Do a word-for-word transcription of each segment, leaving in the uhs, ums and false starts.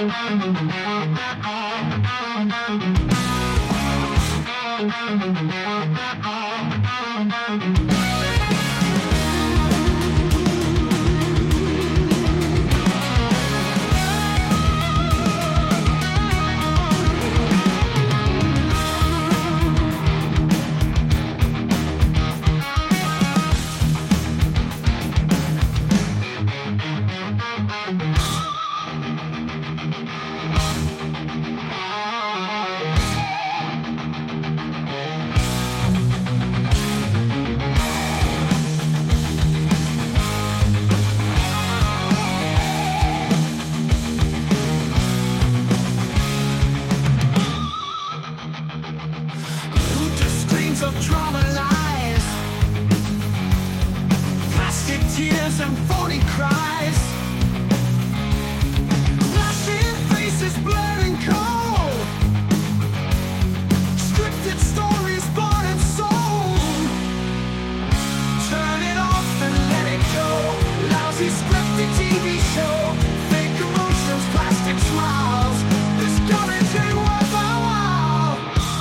Of drama lies, plastic tears and phony cries, flashing faces blurring cold, scripted stories bought and sold. Turn it off and let it go. Lousy scripted T V show, fake emotions, plastic smiles. This garbage ain't worth our while.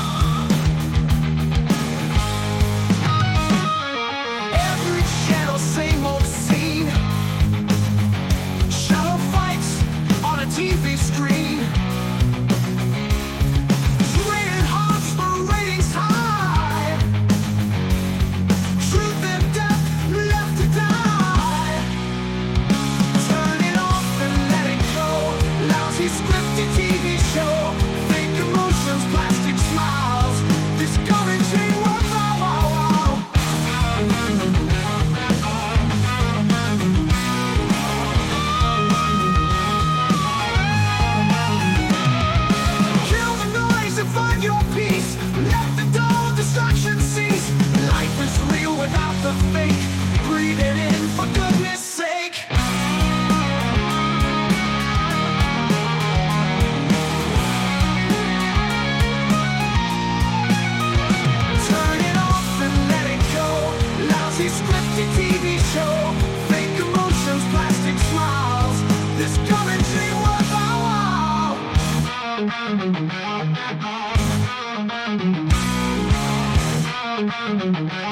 Same old scene, shallow fights on a T V screen, rated hearts for ratings high, truth and death left to die. Turn it off and let it go. Lousy scripted T V show, fake emotions, plastic smiles. This garbage ain't worth our while. Find your peace, let the dull distraction cease. Life is real without the fake. Breathe it in for goodness sake. Turn it off and let it go. Lousy scripted T V show, fake emotions, plastic smiles. This garbage ain't worth our while. Thank you.